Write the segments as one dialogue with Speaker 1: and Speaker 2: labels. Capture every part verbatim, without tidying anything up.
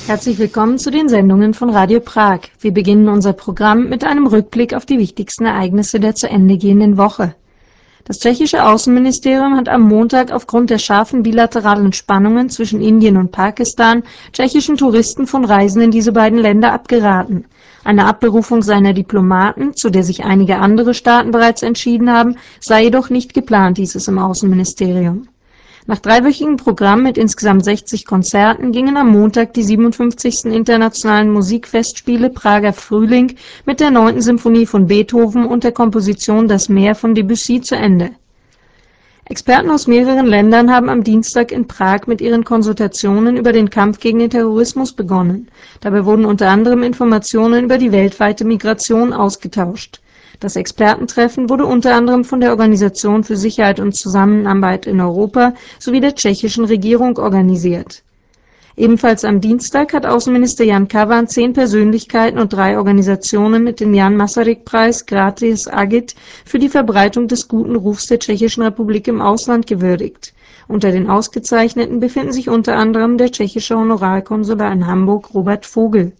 Speaker 1: Herzlich willkommen zu den Sendungen von Radio Prag. Wir beginnen unser Programm mit einem Rückblick auf die wichtigsten Ereignisse der zu Ende gehenden Woche. Das tschechische Außenministerium hat am Montag aufgrund der scharfen bilateralen Spannungen zwischen Indien und Pakistan tschechischen Touristen von Reisen in diese beiden Länder abgeraten. Eine Abberufung seiner Diplomaten, zu der sich einige andere Staaten bereits entschieden haben, sei jedoch nicht geplant, hieß es im Außenministerium. Nach dreiwöchigem Programm mit insgesamt sechzig Konzerten gingen am Montag die siebenundfünfzigsten Internationalen Musikfestspiele Prager Frühling mit der neunten Symphonie von Beethoven und der Komposition Das Meer von Debussy zu Ende. Experten aus mehreren Ländern haben am Dienstag in Prag mit ihren Konsultationen über den Kampf gegen den Terrorismus begonnen. Dabei wurden unter anderem Informationen über die weltweite Migration ausgetauscht. Das Expertentreffen wurde unter anderem von der Organisation für Sicherheit und Zusammenarbeit in Europa sowie der tschechischen Regierung organisiert. Ebenfalls am Dienstag hat Außenminister Jan Kavan zehn Persönlichkeiten und drei Organisationen mit dem Jan-Masaryk-Preis Gratis Agit für die Verbreitung des guten Rufs der Tschechischen Republik im Ausland gewürdigt. Unter den Ausgezeichneten befinden sich unter anderem der tschechische Honorarkonsul in Hamburg Robert Vogel.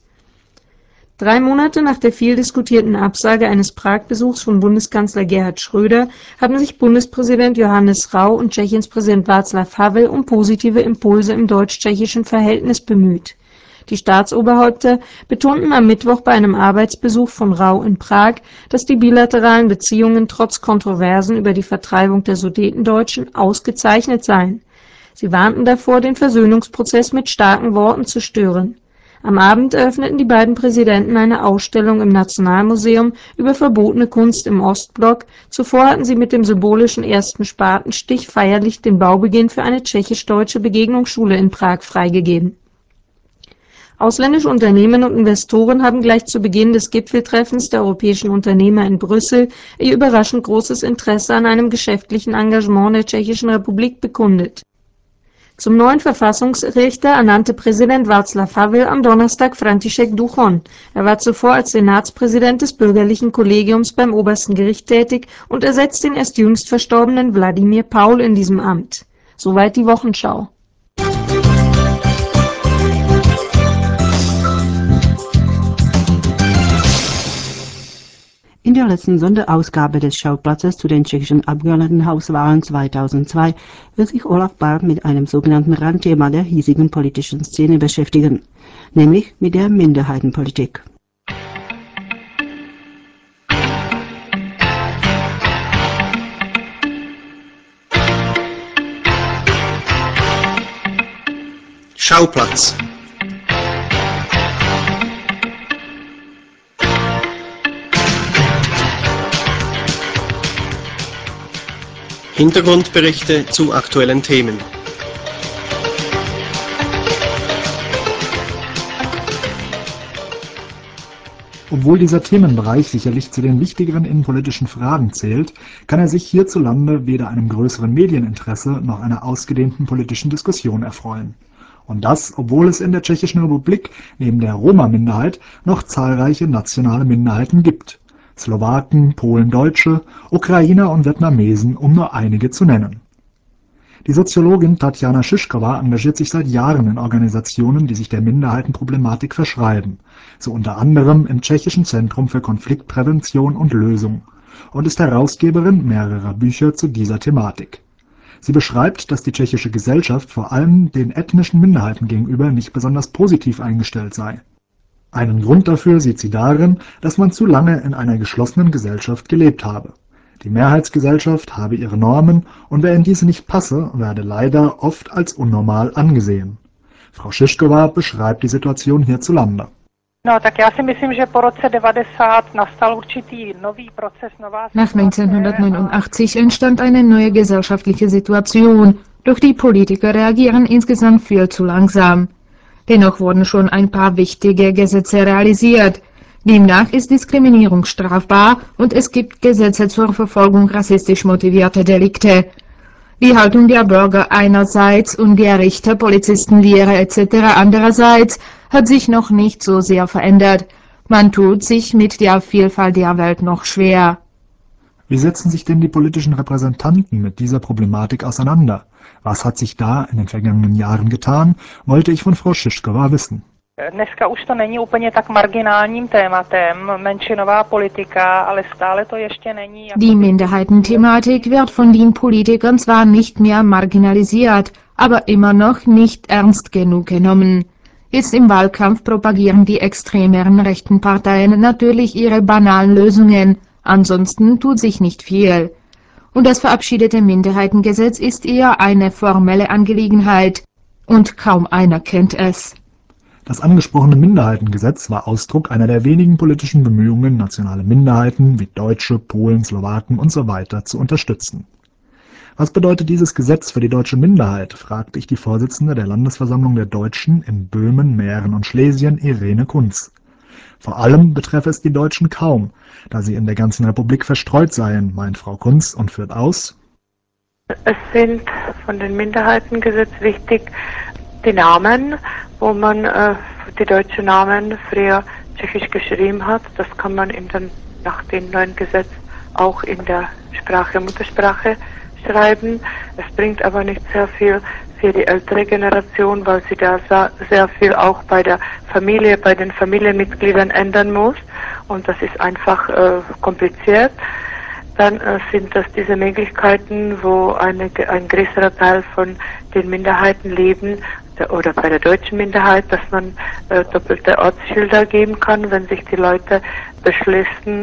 Speaker 1: Drei Monate nach der viel diskutierten Absage eines Prag-Besuchs von Bundeskanzler Gerhard Schröder haben sich Bundespräsident Johannes Rau und Tschechiens Präsident Václav Havel um positive Impulse im deutsch-tschechischen Verhältnis bemüht. Die Staatsoberhäupter betonten am Mittwoch bei einem Arbeitsbesuch von Rau in Prag, dass die bilateralen Beziehungen trotz Kontroversen über die Vertreibung der Sudetendeutschen ausgezeichnet seien. Sie warnten davor, den Versöhnungsprozess mit starken Worten zu stören. Am Abend eröffneten die beiden Präsidenten eine Ausstellung im Nationalmuseum über verbotene Kunst im Ostblock. Zuvor hatten sie mit dem symbolischen ersten Spatenstich feierlich den Baubeginn für eine tschechisch-deutsche Begegnungsschule in Prag freigegeben. Ausländische Unternehmen und Investoren haben gleich zu Beginn des Gipfeltreffens der europäischen Unternehmer in Brüssel ihr überraschend großes Interesse an einem geschäftlichen Engagement der Tschechischen Republik bekundet. Zum neuen Verfassungsrichter ernannte Präsident Václav Havel am Donnerstag František Duchon. Er war zuvor als Senatspräsident des Bürgerlichen Kollegiums beim Obersten Gericht tätig und ersetzt den erst jüngst verstorbenen Wladimir Paul in diesem Amt. Soweit die Wochenschau.
Speaker 2: In der letzten Sonderausgabe des Schauplatzes zu den tschechischen Abgeordnetenhauswahlen zweitausendzwei wird sich Olaf Barth mit einem sogenannten Randthema der hiesigen politischen Szene beschäftigen, nämlich mit der Minderheitenpolitik.
Speaker 3: Schauplatz. Hintergrundberichte zu aktuellen Themen.
Speaker 4: Obwohl dieser Themenbereich sicherlich zu den wichtigeren innenpolitischen Fragen zählt, kann er sich hierzulande weder einem größeren Medieninteresse noch einer ausgedehnten politischen Diskussion erfreuen. Und das, obwohl es in der Tschechischen Republik neben der Roma-Minderheit noch zahlreiche nationale Minderheiten gibt. Slowaken, Polen, Deutsche, Ukrainer und Vietnamesen, um nur einige zu nennen. Die Soziologin Tatjana Šišková engagiert sich seit Jahren in Organisationen, die sich der Minderheitenproblematik verschreiben, so unter anderem im Tschechischen Zentrum für Konfliktprävention und Lösung, und ist Herausgeberin mehrerer Bücher zu dieser Thematik. Sie beschreibt, dass die tschechische Gesellschaft vor allem den ethnischen Minderheiten gegenüber nicht besonders positiv eingestellt sei. Einen Grund dafür sieht sie darin, dass man zu lange in einer geschlossenen Gesellschaft gelebt habe. Die Mehrheitsgesellschaft habe ihre Normen und wer in diese nicht passe, werde leider oft als unnormal angesehen. Frau Šišková beschreibt die Situation hierzulande.
Speaker 5: Nach neunzehnhundertneunundachtzig entstand eine neue gesellschaftliche Situation, doch die Politiker reagieren insgesamt viel zu langsam. Dennoch wurden schon ein paar wichtige Gesetze realisiert. Demnach ist Diskriminierung strafbar und es gibt Gesetze zur Verfolgung rassistisch motivierter Delikte. Die Haltung der Bürger einerseits und der Richter, Polizisten, Lehrer et cetera andererseits hat sich noch nicht so sehr verändert. Man tut sich mit der Vielfalt der Welt noch schwer.
Speaker 4: Wie setzen sich denn die politischen Repräsentanten mit dieser Problematik auseinander? Was hat sich da in den vergangenen Jahren getan, wollte ich von Frau Šišková wissen.
Speaker 6: Dneska už to není úplně tak marginálním tématem, menšinová politika, ale stále to ještě není.
Speaker 5: Die Minderheitenthematik wird von den Politikern zwar nicht mehr marginalisiert, aber immer noch nicht ernst genug genommen. Jetzt im Wahlkampf propagieren die extremeren rechten Parteien natürlich ihre banalen Lösungen, ansonsten tut sich nicht viel. Und das verabschiedete Minderheitengesetz ist eher eine formelle Angelegenheit, und kaum einer kennt es.
Speaker 4: Das angesprochene Minderheitengesetz war Ausdruck einer der wenigen politischen Bemühungen, nationale Minderheiten wie Deutsche, Polen, Slowaken usw. zu unterstützen. Was bedeutet dieses Gesetz für die deutsche Minderheit, fragte ich die Vorsitzende der Landesversammlung der Deutschen in Böhmen, Mähren und Schlesien, Irene Kunz. Vor allem betreffe es die Deutschen kaum, da sie in der ganzen Republik verstreut seien, meint Frau Kunz und führt aus:
Speaker 7: Es sind von dem Minderheitengesetz wichtig die Namen, wo man äh, die deutschen Namen früher tschechisch geschrieben hat. Das kann man in den, nach dem neuen Gesetz auch in der Sprache, Muttersprache schreiben. Es bringt aber nicht sehr viel für die ältere Generation, weil sie da sehr viel auch bei der Familie, bei den Familienmitgliedern ändern muss. Und das ist einfach äh, kompliziert. Dann äh, sind das diese Möglichkeiten, wo eine, ein größerer Teil von den Minderheiten leben, der, oder bei der deutschen Minderheit, dass man äh, doppelte Ortsschilder geben kann, wenn sich die Leute beschließen.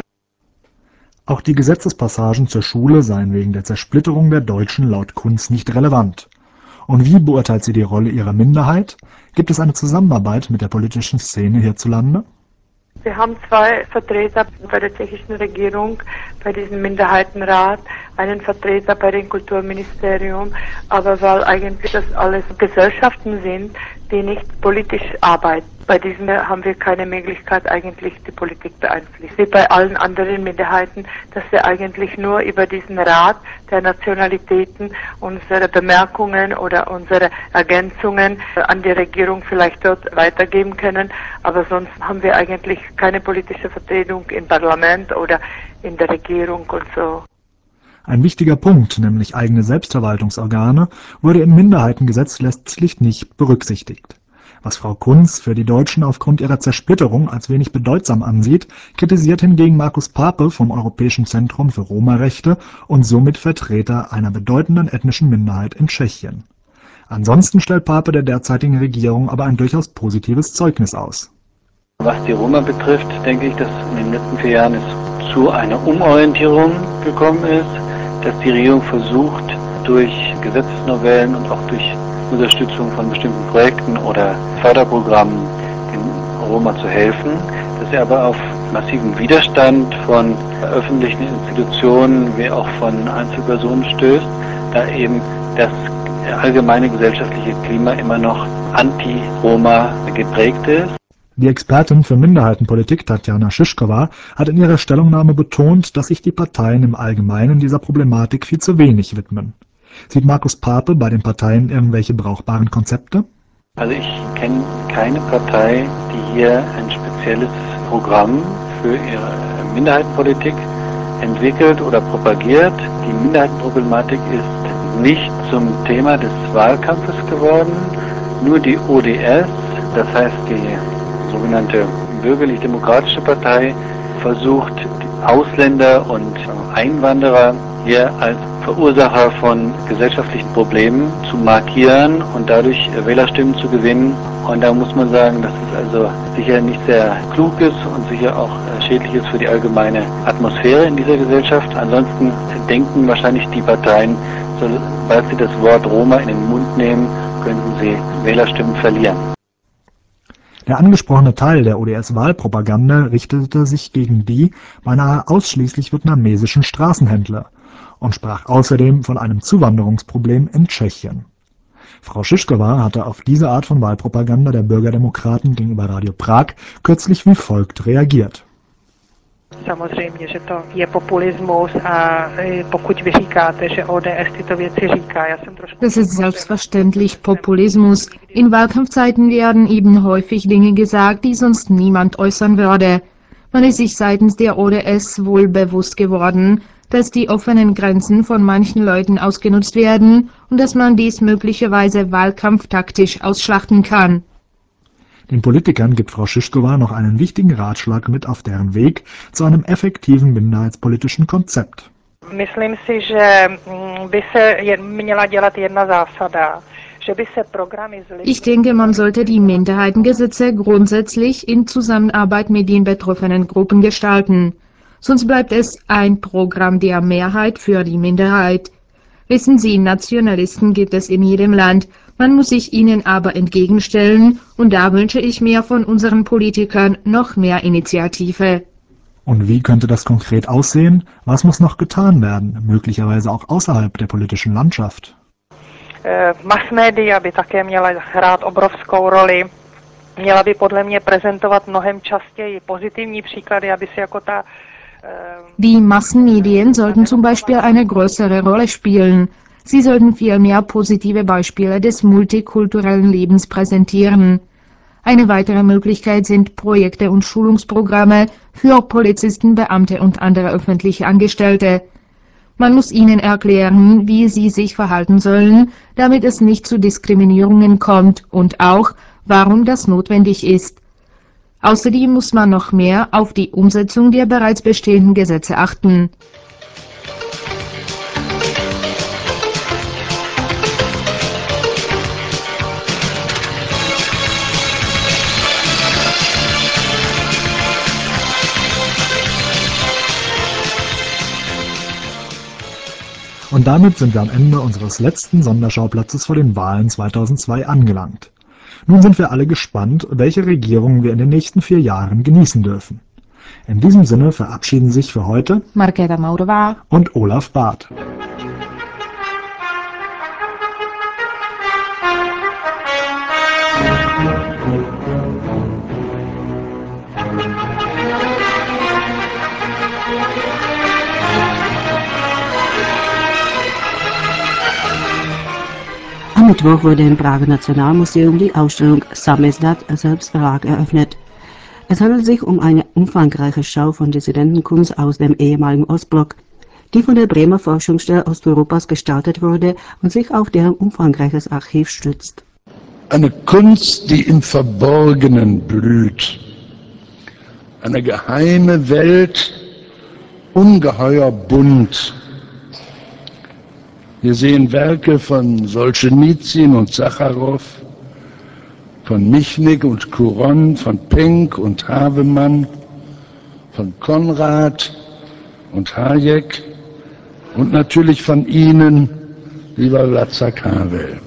Speaker 4: Auch die Gesetzespassagen zur Schule seien wegen der Zersplitterung der Deutschen laut Kunz nicht relevant. Und wie beurteilt sie die Rolle ihrer Minderheit? Gibt es eine Zusammenarbeit mit der politischen Szene hierzulande?
Speaker 7: Wir haben zwei Vertreter bei der tschechischen Regierung, bei diesem Minderheitenrat, einen Vertreter bei dem Kulturministerium, aber weil eigentlich das alles Gesellschaften sind, die nicht politisch arbeiten. Bei diesen haben wir keine Möglichkeit, eigentlich die Politik beeinflussen. Wie bei allen anderen Minderheiten, dass wir eigentlich nur über diesen Rat der Nationalitäten unsere Bemerkungen oder unsere Ergänzungen an die Regierung vielleicht dort weitergeben können. Aber sonst haben wir eigentlich keine politische Vertretung im Parlament oder in der Regierung und so.
Speaker 4: Ein wichtiger Punkt, nämlich eigene Selbstverwaltungsorgane, wurde im Minderheitengesetz letztlich nicht berücksichtigt. Was Frau Kunz für die Deutschen aufgrund ihrer Zersplitterung als wenig bedeutsam ansieht, kritisiert hingegen Markus Pape vom Europäischen Zentrum für Roma-Rechte und somit Vertreter einer bedeutenden ethnischen Minderheit in Tschechien. Ansonsten stellt Pape der derzeitigen Regierung aber ein durchaus positives Zeugnis aus.
Speaker 8: Was die Roma betrifft, denke ich, dass in den letzten vier Jahren es zu einer Umorientierung gekommen ist, dass die Regierung versucht, durch Gesetzesnovellen und auch durch Unterstützung von bestimmten Projekten oder Förderprogrammen den Roma zu helfen, dass er aber auf massiven Widerstand von öffentlichen Institutionen wie auch von Einzelpersonen stößt, da eben das allgemeine gesellschaftliche Klima immer noch anti-Roma geprägt ist.
Speaker 4: Die Expertin für Minderheitenpolitik Tatjana Szyszkova hat in ihrer Stellungnahme betont, dass sich die Parteien im Allgemeinen dieser Problematik viel zu wenig widmen. Sieht Markus Pape bei den Parteien irgendwelche brauchbaren Konzepte?
Speaker 8: Also ich kenne keine Partei, die hier ein spezielles Programm für ihre Minderheitenpolitik entwickelt oder propagiert. Die Minderheitenproblematik ist nicht zum Thema des Wahlkampfes geworden. Nur die O D S, das heißt die sogenannte bürgerlich-demokratische Partei, versucht Ausländer und Einwanderer hier als Verursacher von gesellschaftlichen Problemen zu markieren und dadurch Wählerstimmen zu gewinnen. Und da muss man sagen, dass es also sicher nicht sehr klug ist und sicher auch schädlich ist für die allgemeine Atmosphäre in dieser Gesellschaft. Ansonsten denken wahrscheinlich die Parteien, sobald sie das Wort Roma in den Mund nehmen, könnten sie Wählerstimmen verlieren.
Speaker 4: Der angesprochene Teil der O D S-Wahlpropaganda richtete sich gegen die beinahe ausschließlich vietnamesischen Straßenhändler und sprach außerdem von einem Zuwanderungsproblem in Tschechien. Frau Szyszkova hatte auf diese Art von Wahlpropaganda der Bürgerdemokraten gegenüber Radio Prag kürzlich wie folgt reagiert.
Speaker 6: Samozřejmě, že to je populismus a pokud vy říkáte, že O D S tyto věci říká, já jsem trošku...
Speaker 5: Das ist selbstverständlich Populismus. In Wahlkampfzeiten werden eben häufig Dinge gesagt, die sonst niemand äußern würde. Man ist sich seitens der O D S wohl bewusst geworden, dass die offenen Grenzen von manchen Leuten ausgenutzt werden und dass man dies möglicherweise wahlkampftaktisch ausschlachten kann.
Speaker 4: Den Politikern gibt Frau Šišková noch einen wichtigen Ratschlag mit auf deren Weg zu einem effektiven minderheitspolitischen Konzept.
Speaker 6: Myslím si, že by se měla dělat jedna zásada.
Speaker 5: Ich denke, man sollte die Minderheitengesetze grundsätzlich in Zusammenarbeit mit den betroffenen Gruppen gestalten. Sonst bleibt es ein Programm der Mehrheit für die Minderheit. Wissen Sie, Nationalisten gibt es in jedem Land, man muss sich ihnen aber entgegenstellen und da wünsche ich mir von unseren Politikern noch mehr Initiative.
Speaker 4: Und wie könnte das konkret aussehen? Was muss noch getan werden, möglicherweise auch außerhalb der politischen Landschaft?
Speaker 6: Masmédia by také měla hrát obrovskou roli. Měla by podle mě prezentovat mnohem častěji pozitivní příklady, aby si jako ta...
Speaker 5: Die Massenmedien sollten zum Beispiel eine größere Rolle spielen. Sie sollten vielmehr positive Beispiele des multikulturellen Lebens präsentieren. Eine weitere Möglichkeit sind Projekte und Schulungsprogramme für Polizisten, Beamte und andere öffentliche Angestellte. Man muss ihnen erklären, wie sie sich verhalten sollen, damit es nicht zu Diskriminierungen kommt und auch, warum das notwendig ist. Außerdem muss man noch mehr auf die Umsetzung der bereits bestehenden Gesetze achten.
Speaker 4: Und damit sind wir am Ende unseres letzten Sonderschauplatzes vor den Wahlen zweitausendzwei angelangt. Nun sind wir alle gespannt, welche Regierung wir in den nächsten vier Jahren genießen dürfen. In diesem Sinne verabschieden sich für heute
Speaker 5: Markéta Maurová
Speaker 4: und Olaf Barth.
Speaker 2: Am Mittwoch wurde im Prager Nationalmuseum die Ausstellung Samizdat Selbstverlag eröffnet. Es handelt sich um eine umfangreiche Schau von Dissidentenkunst aus dem ehemaligen Ostblock, die von der Bremer Forschungsstelle Osteuropas gestaltet wurde und sich auf deren umfangreiches Archiv stützt.
Speaker 9: Eine Kunst, die im Verborgenen blüht. Eine geheime Welt, ungeheuer bunt. Wir sehen Werke von Solschenizyn und Sacharow, von Michnik und Couron, von Penck und Havemann, von Konrad und Hayek und natürlich von Ihnen, lieber Václav Havel.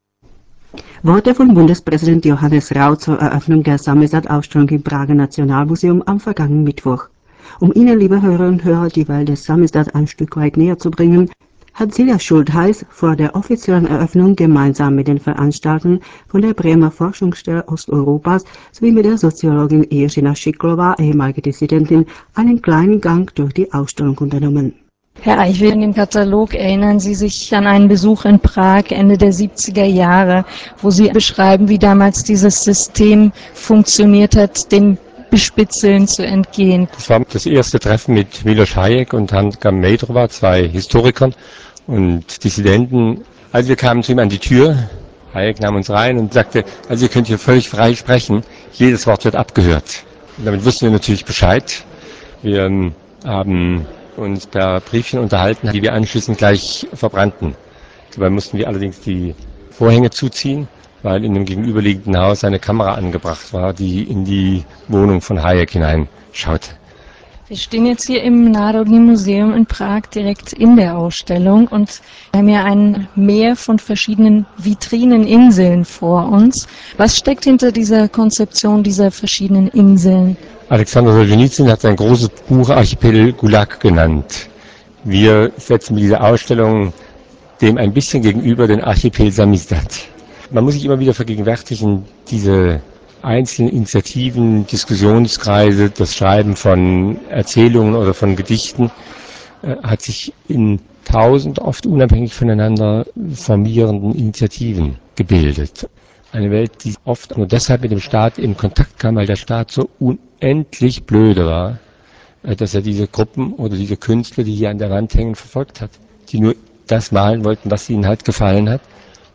Speaker 2: Worte von Bundespräsident Johannes Rau zur Eröffnung der Samizdat-Ausstellung im Prager Nationalmuseum am vergangenen Mittwoch. Um Ihnen, liebe Hörerinnen und Hörer, die Welt des Samizdat ein Stück weit näher zu bringen, hat Silja Schultheiß vor der offiziellen Eröffnung gemeinsam mit den Veranstaltern von der Bremer Forschungsstelle Osteuropas sowie mit der Soziologin Jiřina Šiklová, ehemalige Dissidentin, einen kleinen Gang durch die Ausstellung unternommen.
Speaker 1: Herr Eichwil, in dem Katalog erinnern Sie sich an einen Besuch in Prag Ende der siebziger Jahre, wo Sie beschreiben, wie damals dieses System funktioniert hat, dem Bespitzeln zu entgehen.
Speaker 10: Das war das erste Treffen mit Miloš Hayek und Hanka Mejdrova, zwei Historikern und Dissidenten. Also wir kamen zu ihm an die Tür, Hayek nahm uns rein und sagte, also ihr könnt hier völlig frei sprechen, jedes Wort wird abgehört. Und damit wussten wir natürlich Bescheid. Wir haben uns per Briefchen unterhalten, die wir anschließend gleich verbrannten. Dabei mussten wir allerdings die Vorhänge zuziehen, weil in dem gegenüberliegenden Haus eine Kamera angebracht war, die in die Wohnung von Hayek hineinschaute.
Speaker 1: Wir stehen jetzt hier im Národní Museum in Prag direkt in der Ausstellung und wir haben ja ein Meer von verschiedenen Vitrineninseln vor uns. Was steckt hinter dieser Konzeption dieser verschiedenen Inseln?
Speaker 10: Alexander Solschenizyn hat sein großes Buch Archipel Gulag genannt. Wir setzen mit dieser Ausstellung dem ein bisschen gegenüber den Archipel Samizdat. Man muss sich immer wieder vergegenwärtigen, diese einzelnen Initiativen, Diskussionskreise, das Schreiben von Erzählungen oder von Gedichten äh, hat sich in tausend, oft unabhängig voneinander formierenden Initiativen gebildet. Eine Welt, die oft nur deshalb mit dem Staat in Kontakt kam, weil der Staat so unendlich blöde war, äh, dass er diese Gruppen oder diese Künstler, die hier an der Wand hängen, verfolgt hat, die nur das malen wollten, was ihnen halt gefallen hat.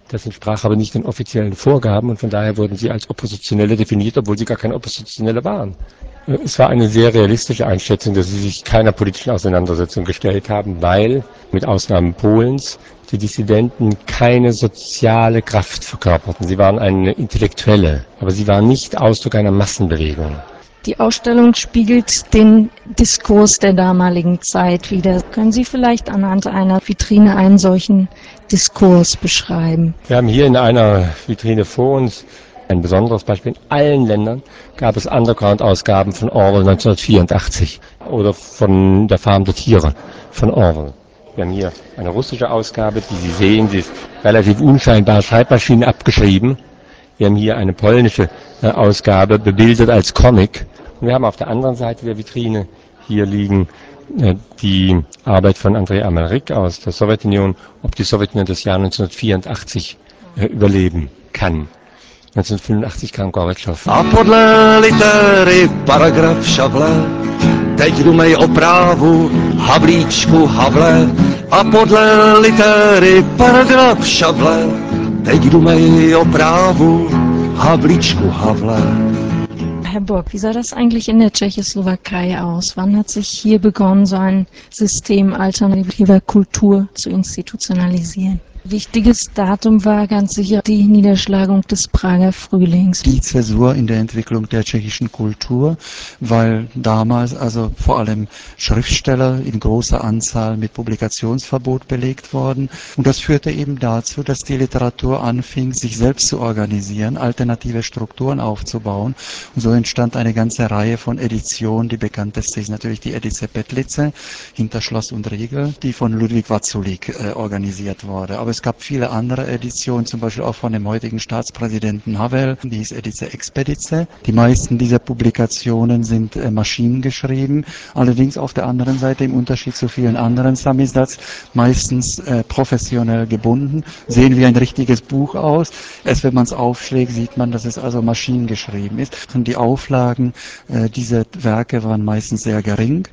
Speaker 10: Das entsprach aber nicht den offiziellen Vorgaben und von daher wurden sie als Oppositionelle definiert, obwohl sie gar keine Oppositionelle waren. Es war eine sehr realistische Einschätzung, dass sie sich keiner politischen Auseinandersetzung gestellt haben, weil, mit Ausnahme Polens, die Dissidenten keine soziale Kraft verkörperten. Sie waren eine Intellektuelle, aber sie waren nicht Ausdruck einer Massenbewegung.
Speaker 1: Die Ausstellung spiegelt den Diskurs der damaligen Zeit wider. Können Sie vielleicht anhand einer Vitrine einen solchen Diskurs beschreiben?
Speaker 10: Wir haben hier in einer Vitrine vor uns ein besonderes Beispiel. In allen Ländern gab es Underground-Ausgaben von Orwell neunzehnhundertvierundachtzig oder von Der Farm der Tiere von Orwell. Wir haben hier eine russische Ausgabe, die Sie sehen, sie ist relativ unscheinbar Schreibmaschinen abgeschrieben. Wir haben hier eine polnische äh, Ausgabe, bebildert als Comic. Und wir haben auf der anderen Seite der Vitrine hier liegen äh, die Arbeit von Andrei Amalrik aus der Sowjetunion, ob die Sowjetunion das Jahr neunzehnhundertvierundachtzig äh, überleben kann. neunzehnhundertfünfundachtzig kam Gorbatschow.
Speaker 11: A podle litery paragraf šavle, teď dumej o právu, Havlíčku Havle. A podle litery paragraf šavle, teď dumej o právu, Havlíčku Havle.
Speaker 1: Herr Bock, wie sah das eigentlich in der Tschechoslowakei aus? Wann hat sich hier begonnen, so ein System alternativer Kultur zu institutionalisieren? Wichtiges Datum war ganz sicher die Niederschlagung des Prager Frühlings.
Speaker 12: Die Zäsur in der Entwicklung der tschechischen Kultur, weil damals also vor allem Schriftsteller in großer Anzahl mit Publikationsverbot belegt wurden. Und das führte eben dazu, dass die Literatur anfing, sich selbst zu organisieren, alternative Strukturen aufzubauen. Und so entstand eine ganze Reihe von Editionen. Die bekannteste ist natürlich die Edice Petlice, hinter Schloss und Riegel, die von Ludwig Vaculík äh, organisiert wurde. Aber es gab viele andere Editionen, zum Beispiel auch von dem heutigen Staatspräsidenten Havel, die hieß Edice Expedice. Die meisten dieser Publikationen sind äh, maschinengeschrieben, allerdings auf der anderen Seite im Unterschied zu vielen anderen Samizdats meistens äh, professionell gebunden, sehen wie ein richtiges Buch aus. Erst wenn man es aufschlägt, sieht man, dass es also maschinengeschrieben ist. Und die Auflagen äh, dieser Werke waren meistens sehr gering.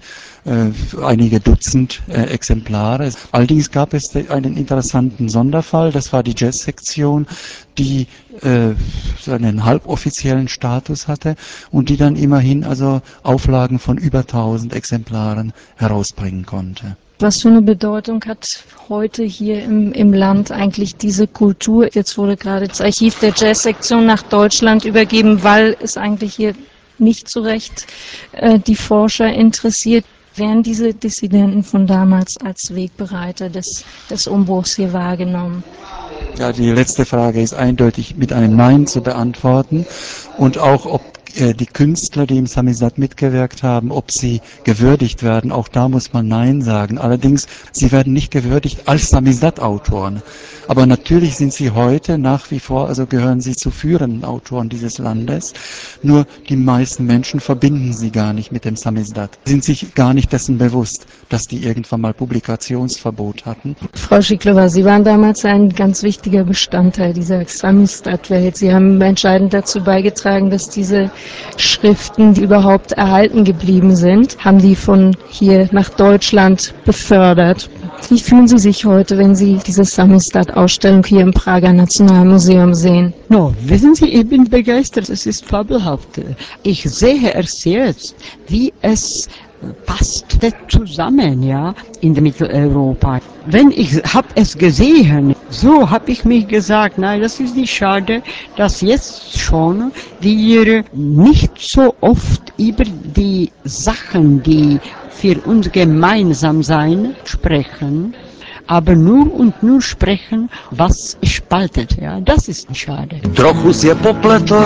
Speaker 12: Äh, einige Dutzend äh, Exemplare. Allerdings gab es einen interessanten Sonderfall, das war die Jazz-Sektion, die äh, so einen halboffiziellen Status hatte und die dann immerhin also Auflagen von über tausend Exemplaren herausbringen konnte.
Speaker 1: Was für eine Bedeutung hat heute hier im, im Land eigentlich diese Kultur? Jetzt wurde gerade das Archiv der Jazz-Sektion nach Deutschland übergeben, weil es eigentlich hier nicht zu Recht äh, die Forscher interessiert. Werden diese Dissidenten von damals als Wegbereiter des, des Umbruchs hier wahrgenommen?
Speaker 12: Ja, die letzte Frage ist eindeutig mit einem Nein zu beantworten. Und auch, ob äh, die Künstler, die im Samizdat mitgewirkt haben, ob sie gewürdigt werden, auch da muss man Nein sagen. Allerdings, sie werden nicht gewürdigt als Samizdat-Autoren. Aber natürlich sind sie heute nach wie vor, also gehören sie zu führenden Autoren dieses Landes. Nur die meisten Menschen verbinden sie gar nicht mit dem Samizdat, sind sich gar nicht dessen bewusst, dass die irgendwann mal Publikationsverbot hatten.
Speaker 1: Frau Schiklova, Sie waren damals ein ganz wichtiger Bestandteil dieser Samizdat-Welt. Sie haben entscheidend dazu beigetragen, dass diese Schriften überhaupt erhalten geblieben sind, haben die von hier nach Deutschland befördert. Wie fühlen Sie sich heute, wenn Sie diese Samizdat-Ausstellung hier im Prager Nationalmuseum sehen?
Speaker 13: No, wissen Sie, ich bin begeistert, es ist fabelhaft. Ich sehe es jetzt, wie es passt zusammen, ja, in Mitteleuropa. Wenn ich habe es gesehen, so habe ich mich gesagt, nein, das ist nicht schade, dass jetzt schon wir nicht so oft über die Sachen, die für uns gemeinsam sein, sprechen, aber nur und nur sprechen, was spaltet, ja, das ist schade.
Speaker 11: Trochu si je popletl,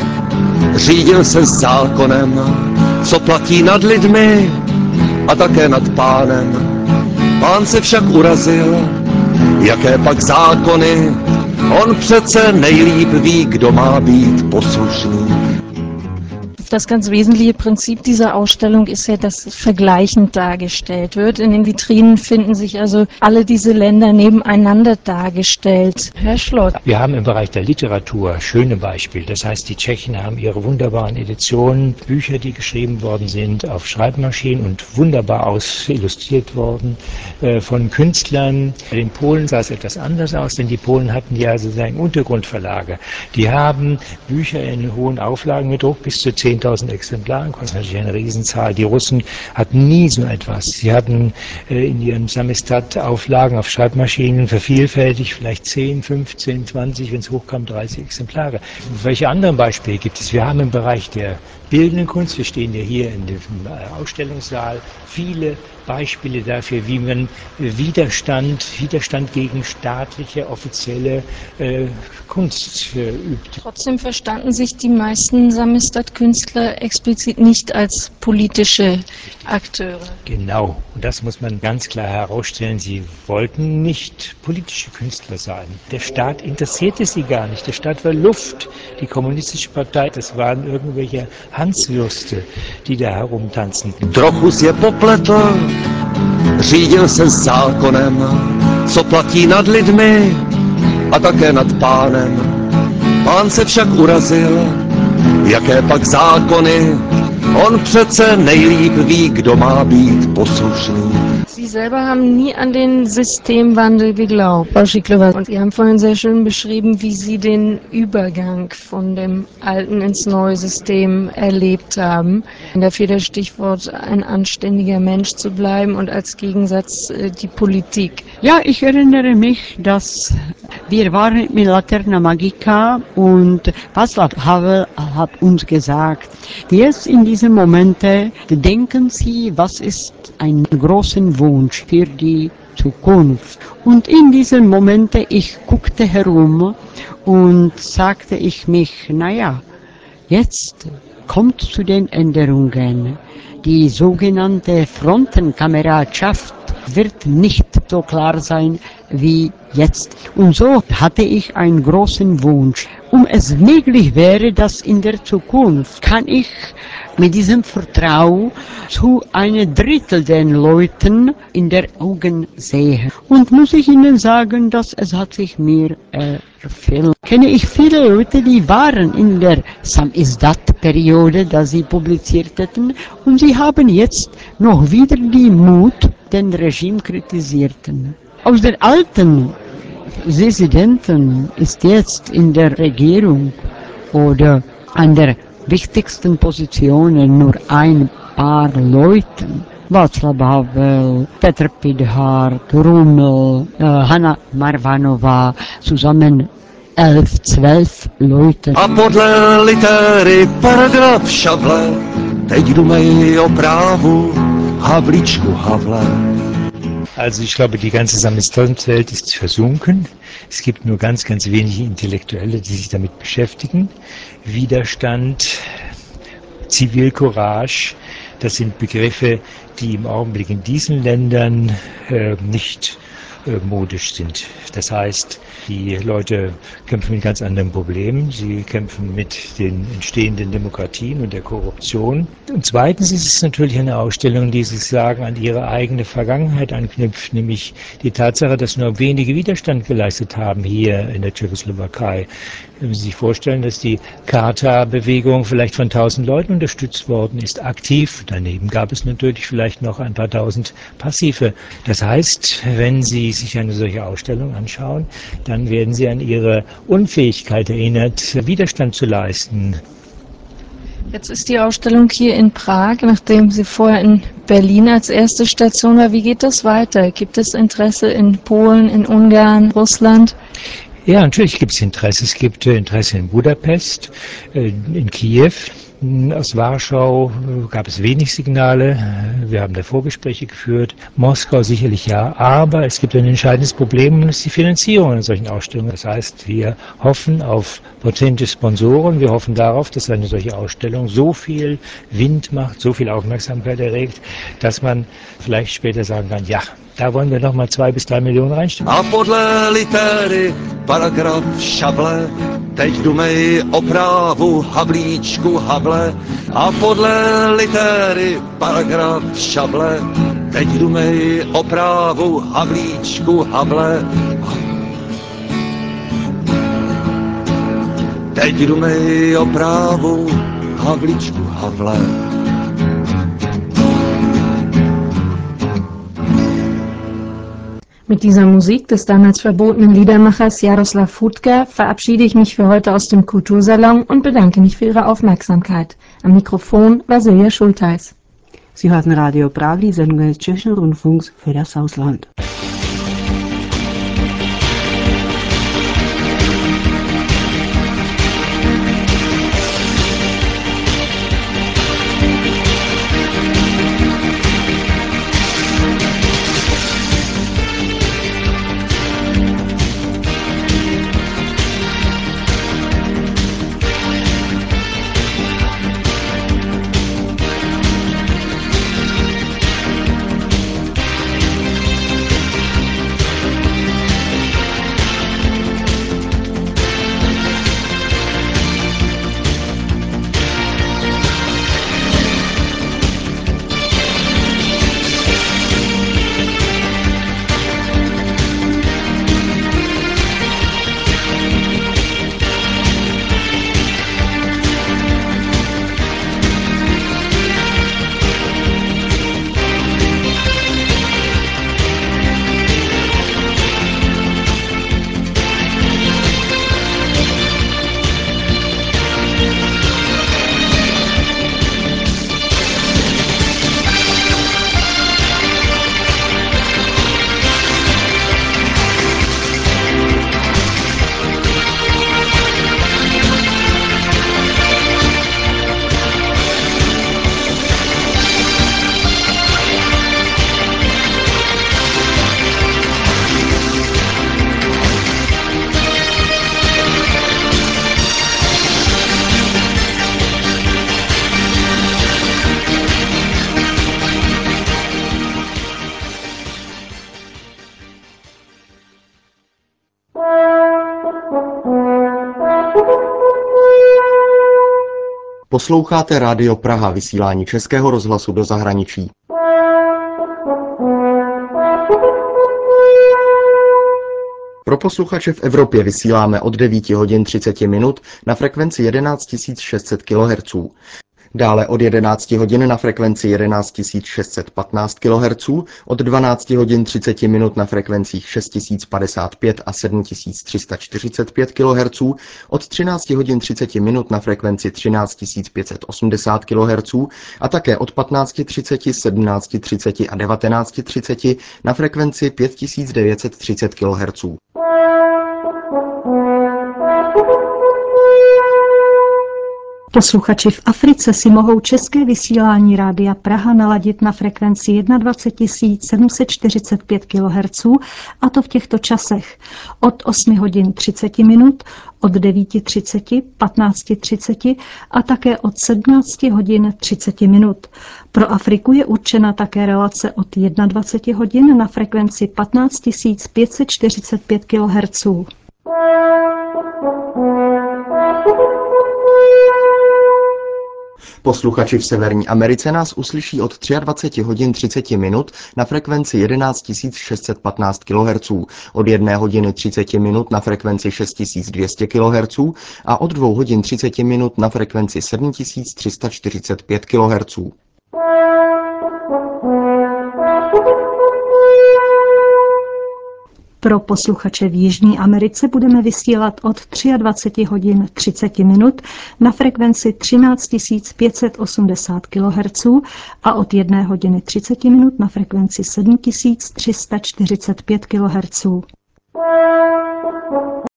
Speaker 11: řídil se zákonem, co platí nad lidmi a také nad pánem. Pán se však urazil, jaké pak zákony, on přece nejlíp ví, kdo má být poslušný.
Speaker 1: Das ganz wesentliche Prinzip dieser Ausstellung ist ja, dass es vergleichend dargestellt wird. In den Vitrinen finden sich also alle diese Länder nebeneinander dargestellt. Herr Schlott.
Speaker 14: Wir haben im Bereich der Literatur schöne Beispiele. Das heißt, die Tschechen haben ihre wunderbaren Editionen, Bücher, die geschrieben worden sind auf Schreibmaschinen und wunderbar aus illustriert worden äh, von Künstlern. In den Polen sah es etwas anders aus, denn die Polen hatten ja sozusagen Untergrundverlage. Die haben Bücher in hohen Auflagen gedruckt, bis zu zehntausend Exemplaren, das ist natürlich eine Riesenzahl. Die Russen hatten nie so etwas. Sie hatten äh, in ihren Samisdat Auflagen auf Schreibmaschinen vervielfältigt, vielleicht zehn, fünfzehn, zwanzig, wenn es hochkam, dreißig Exemplare. Welche anderen Beispiele gibt es? Wir haben im Bereich der bildenden Kunst, wir stehen ja hier in dem Ausstellungssaal, viele Beispiele dafür, wie man Widerstand, Widerstand gegen staatliche, offizielle äh, Kunst äh, übt.
Speaker 1: Trotzdem verstanden sich die meisten Samisdat-Künstler explizit nicht als politische Akteure.
Speaker 14: Genau, und das muss man ganz klar herausstellen. Sie wollten nicht politische Künstler sein. Der Staat interessierte sie gar nicht. Der Staat war Luft. Die kommunistische Partei, das waren irgendwelche Hanswürste, die da herumtanzen.
Speaker 11: Trochu je popletl, řídil se zákonem, co platí nad lidmi a také nad pánem. Pán se však urazil, jaké pak zákony, on přece nejlíp ví, kdo má být poslušný.
Speaker 1: Sie selber haben nie an den Systemwandel geglaubt, Frau Schiklova. Und Sie haben vorhin sehr schön beschrieben, wie Sie den Übergang von dem alten ins neue System erlebt haben. Dafür das Stichwort, ein anständiger Mensch zu bleiben und als Gegensatz äh, die Politik.
Speaker 13: Ja, ich erinnere mich, dass wir waren mit Laterna Magica und Václav Havel hat uns gesagt, jetzt in diesen Momenten denken Sie, was ist ein großen Wunsch für die Zukunft. Und in diesen Momenten, ich guckte herum und sagte ich mich, naja, jetzt kommt zu den Änderungen. Die sogenannte Frontenkameradschaft wird nicht so klar sein wie jetzt. Und so hatte ich einen großen Wunsch. Um es möglich wäre, dass in der Zukunft kann ich mit diesem Vertrauen zu einem Drittel den Leuten in der Augen sehen. Und muss ich Ihnen sagen, dass es hat sich mir erfüllt. Kenne ich viele Leute, die waren in der Samizdat-Periode, da sie publizierten, und sie haben jetzt noch wieder die Mut, den Regime kritisierten. Aus der alten Dissidenten ist jetzt in der Regierung oder an der wichtigsten Positionen nur ein paar Leute. Václav Havel, Petr Pidhart, Ruml, äh, Hanna Marvanova, zusammen elf, zwölf Leute.
Speaker 11: A podle litery paragraf Šavle, teď dumej o právu, Havlíčku Havle.
Speaker 14: Also ich glaube, die ganze Samizdat-Welt ist versunken. Es gibt nur ganz, ganz wenige Intellektuelle, die sich damit beschäftigen. Widerstand, Zivilcourage, das sind Begriffe, die im Augenblick in diesen Ländern äh, nicht äh, modisch sind. Das heißt, die Leute kämpfen mit ganz anderen Problemen. Sie kämpfen mit den entstehenden Demokratien und der Korruption. Und zweitens ist es natürlich eine Ausstellung, die sich sagen, an ihre eigene Vergangenheit anknüpft, nämlich die Tatsache, dass nur wenige Widerstand geleistet haben hier in der Tschechoslowakei. Wenn Sie sich vorstellen, dass die Charta-Bewegung vielleicht von tausend Leuten unterstützt worden ist, aktiv. Daneben gab es natürlich vielleicht noch ein paar tausend Passive. Das heißt, wenn Sie sich eine solche Ausstellung anschauen, dann werden Sie an Ihre Unfähigkeit erinnert, Widerstand zu leisten.
Speaker 1: Jetzt ist die Ausstellung hier in Prag, nachdem sie vorher in Berlin als erste Station war. Wie geht das weiter? Gibt es Interesse in Polen, in Ungarn, Russland?
Speaker 14: Ja, natürlich gibt es Interesse. Es gibt äh, Interesse in Budapest, äh, in Kiew. Aus Warschau gab es wenig Signale. Wir haben da Vorgespräche geführt. Moskau sicherlich ja. Aber es gibt ein entscheidendes Problem, und das ist die Finanzierung einer solchen Ausstellung. Das heißt, wir hoffen auf potente Sponsoren. Wir hoffen darauf, dass eine solche Ausstellung so viel Wind macht, so viel Aufmerksamkeit erregt, dass man vielleicht später sagen kann, ja, da wollen wir noch mal zwei bis drei Millionen reinstecken.
Speaker 11: A podle litery paragraf šable, teď dumej o právu Havlíčku Havle a podle litery paragraf šable, teď dumej o právu Havlíčku Havle. Teď dumej o právu Havlíčku Havle.
Speaker 1: Mit dieser Musik des damals verbotenen Liedermachers Jaroslav Furtka verabschiede ich mich für heute aus dem Kultursalon und bedanke mich für Ihre Aufmerksamkeit. Am Mikrofon war Silja Schultheis.
Speaker 2: Sie hörten Radio Prag, die Sendung des Tschechischen Rundfunks für das Ausland.
Speaker 15: Posloucháte Rádio Praha, vysílání Českého rozhlasu do zahraničí. Pro posluchače v Evropě vysíláme od devíti hodin třicet minut na frekvenci jedenáct tisíc šest set kilohertzů. Dále od jedenácti hodin na frekvenci jedenáct tisíc šest set patnáct kilohertzů, od dvanácti hodin třicet minut na frekvencích šest tisíc padesát pět a sedm tisíc tři sta čtyřicet pět kilohertzů, od třinácti hodin třicet minut na frekvenci třináct tisíc pět set osmdesát kilohertzů a také od patnácti třicet, sedmnácti třicet a devatenácti třicet na frekvenci pět tisíc devět set třicet kilohertzů.
Speaker 16: Posluchači v Africe si mohou české vysílání Rádia Praha naladit na frekvenci dvacet jedna tisíc sedm set čtyřicet pět kilohertzů, a to v těchto časech od osmi hodin třicet minut, od devíti třicet, patnácti třicet a také od sedmnácti hodin třicet minut. Pro Afriku je určena také relace od dvacet jedna hodin na frekvenci patnáct tisíc pět set čtyřicet pět kilohertzů.
Speaker 15: Posluchači v Severní Americe nás uslyší od dvacet tři hodin třicet minut na frekvenci jedenáct tisíc šest set patnáct kilohertzů, od jedné hodiny třicet minut na frekvenci šest tisíc dvě stě kilohertzů a od dvou hodin třicet minut na frekvenci sedm tisíc tři sta čtyřicet pět kilohertzů.
Speaker 16: Pro posluchače v Jižní Americe budeme vysílat od dvacet tři hodin třicet minut na frekvenci třináct tisíc pět set osmdesát kilohertzů a od jedné hodiny třicet minut na frekvenci sedm tisíc tři sta čtyřicet pět kilohertzů.